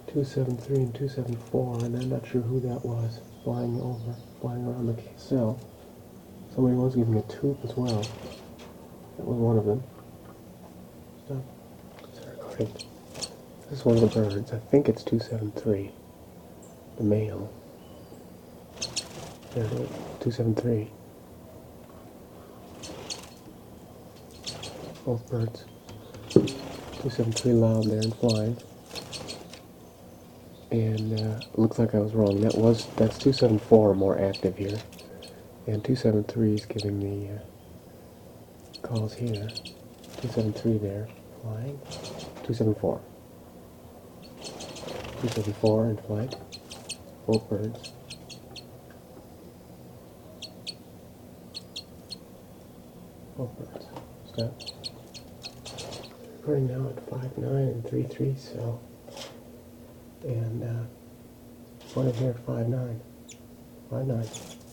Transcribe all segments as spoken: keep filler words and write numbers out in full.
two seven three and two seven four, and I'm not sure who that was flying over, flying around the cell. Somebody was giving a tooth as well. That was one of them. Stop. Start recording. This is one of the birds. I think it's two seven three. The male. There it is. two seven three. Both birds. two seven three loud there and flying. And uh, looks like I was wrong. That was that's two seven four more active here, and two seven three is giving the uh, calls here. two seven three there flying. two seven four. two seven four in flight. Both birds. Both birds. Stop. Recording now at five nine and three three. So. And uh, one here at five nine. five nine.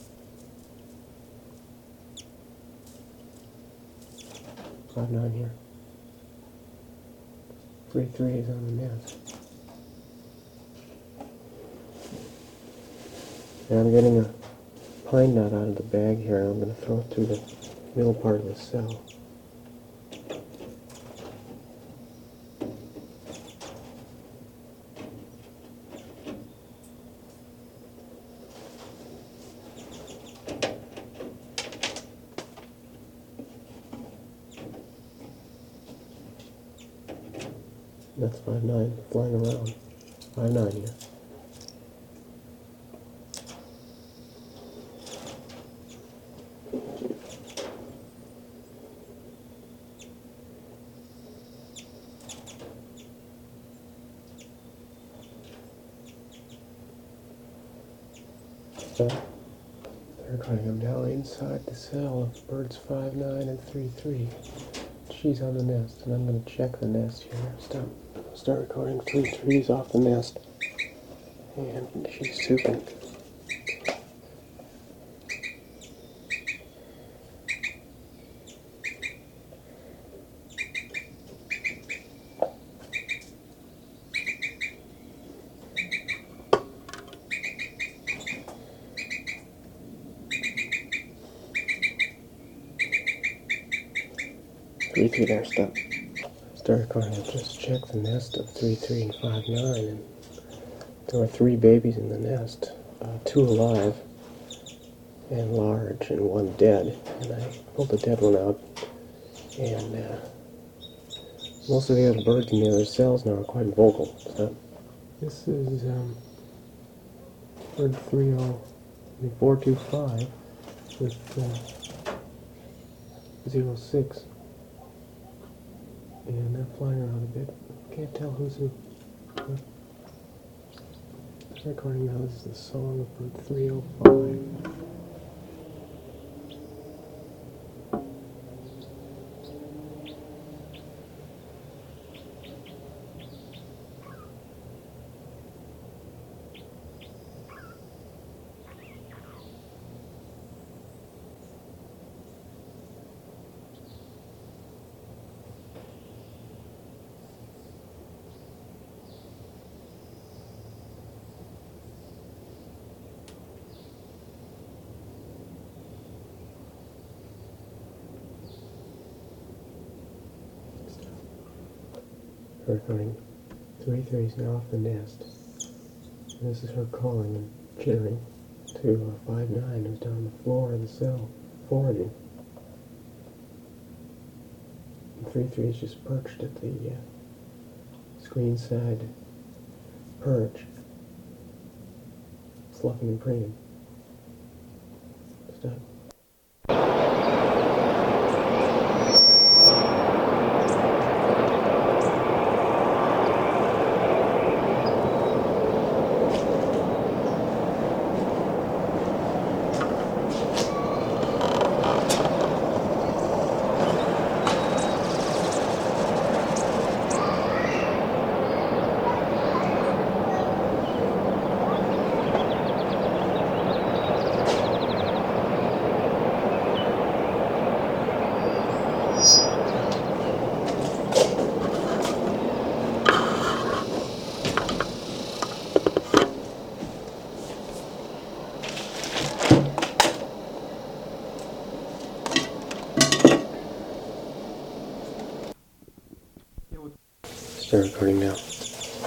five nine here. three three is on the nest. And I'm getting a pine nut out of the bag here, and I'm going to throw it through the middle part of the cell. That's five nine, flying around. five nine here. So, they're recording. I'm now inside the cell of birds five nine and three three. She's on the nest, and I'm going to check the nest here. Stop. Start recording. three three's off the nest, and she's souping. three three there, stop. Start recording. I just checked the nest of three three and five nine, and there were three babies in the nest, uh, two alive and large, and one dead. And I pulled the dead one out, and uh, most of the other birds in the other cells now are quite vocal. So this is um, bird three oh four two five with uh, zero six. And they're flying around a bit. Can't tell who's who. I'm recording now. This is the song of bird three oh five. Recording. three three is now off the nest. And this is her calling and chittering to uh, five nine, who's down on the floor of the cell, foraging. And three three is just perched at the uh, screen side perch, sloughing and preening. Stop.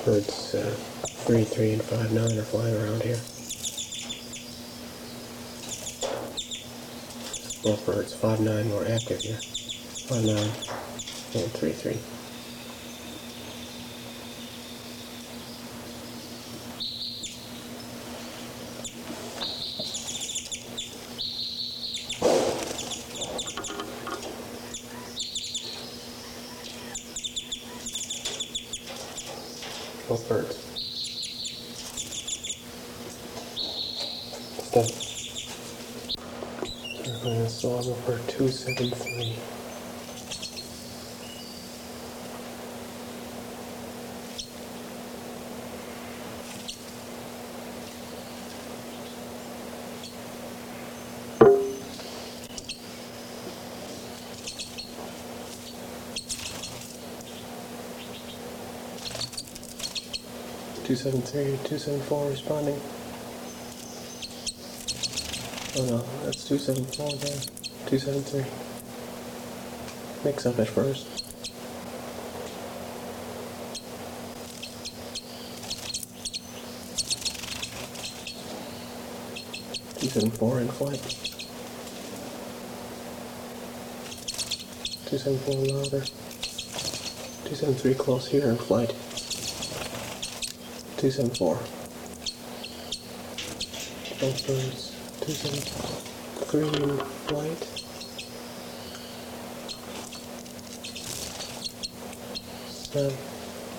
birds uh, three three and five nine are flying around here. Both birds, five nine more active here. five nine and three three. Both birds. Step. Circling this level for two seven three. two seven three, two seven four responding. Oh no, that's two seven four there. two seven three. Mix up at first. two seven four in flight. two seven four louder. two seven three close here in flight. two seven four. Both birds. two seven three in flight. Seven.